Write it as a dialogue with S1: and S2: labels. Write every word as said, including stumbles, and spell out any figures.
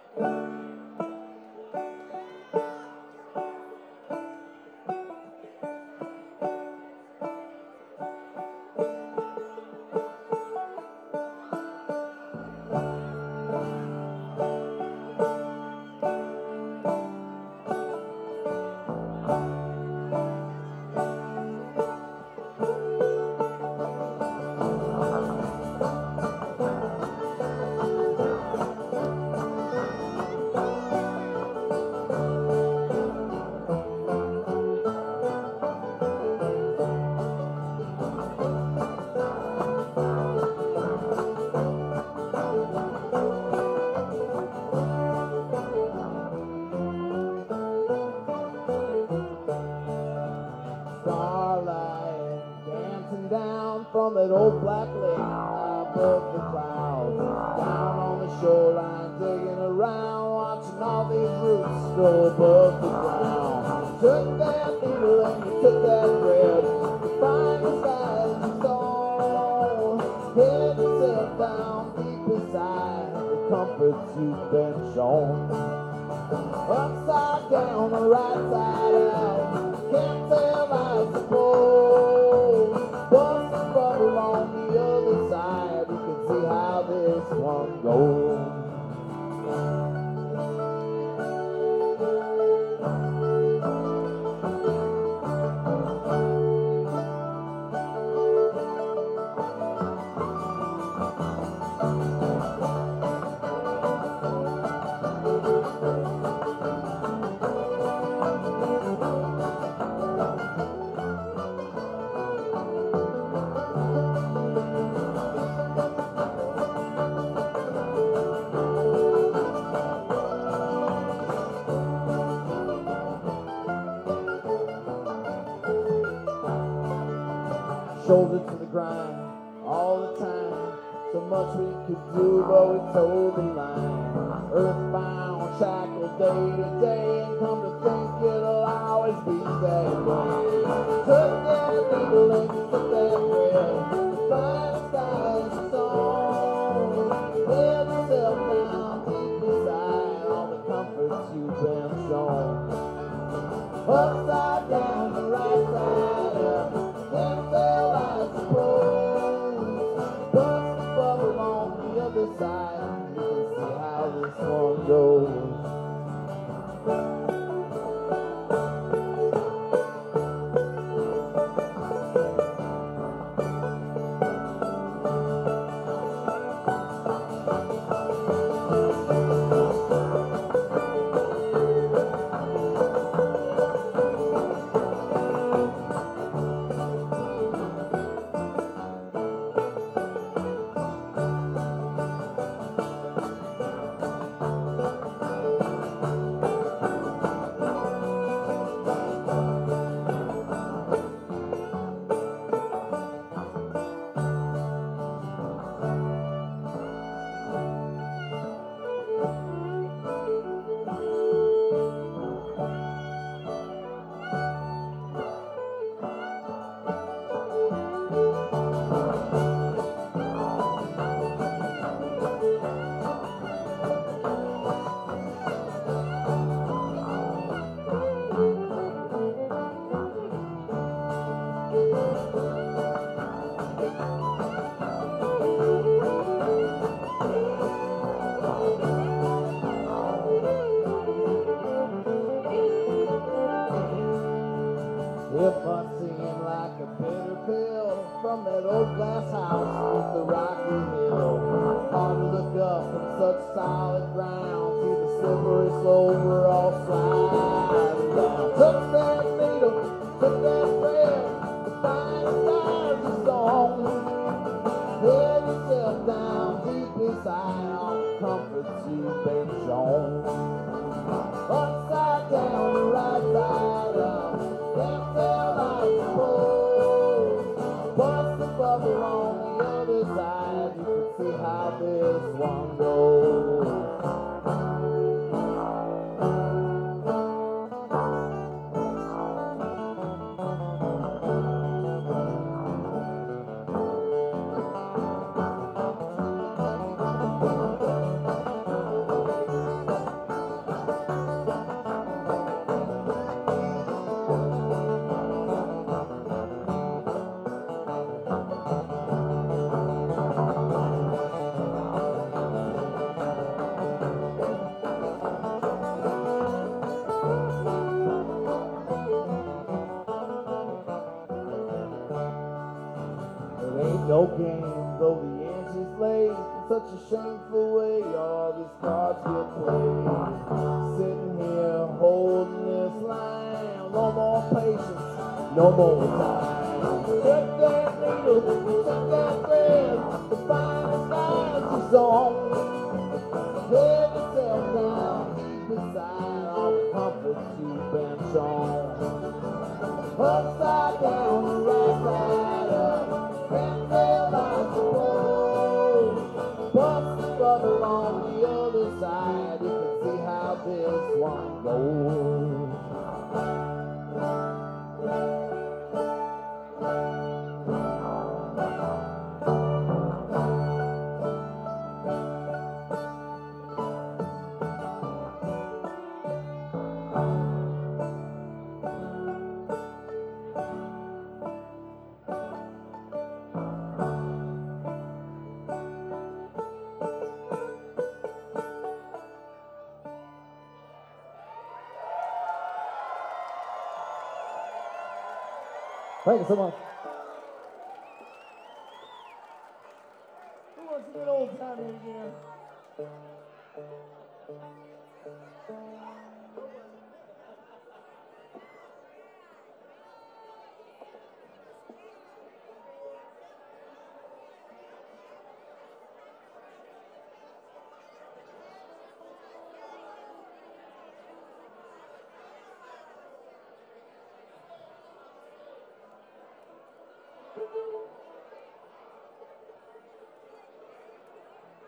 S1: From that old black lake above the clouds, down on the shoreline, digging around, watching all these roots go above the ground. Took that needle and you took that thread, the finest eyes you saw. Hid yourself down deep inside the comforts you've been shown. Upside down or right side out, can't tell I suppose. Once the bubble on the other side, you can see how this one goes. Shoulder to the grind, all the time. So much we could do, but we told the line. Earthbound, shackled day to day, and come to think it'll always be that way. Took that needle and you took that thread, the finest eyes you saw. Held yourself down deep inside all the comforts you've been shown. Upside down, the right side up. Can't tell, I suppose. Bust the bubble on the other side. You can see how this one goes. If I seem like a bitter pill from that old glass house with the rocky hill, hard to look up from such solid ground, see the slippery slope we're all sliding down. Took that needle, took that thread, the finest stars is on. Held yourself down deep inside all the comforts you've been shown. Upside down, the right side up. Can't tell, I suppose. Bust the bubble on the other side. You can see how this one goes. such a shameful way all these cards get played. Sitting here holding this line, no more patience, no more time. Check that needle, check that thread, the finest lines is on. Lay yourself down deep beside all the comforts you've been shown. Upside down, right side up, can't tell I suppose. Bust the bubble on the other side, you can see how this one goes. Thank you so much. Who wants to get old timey again?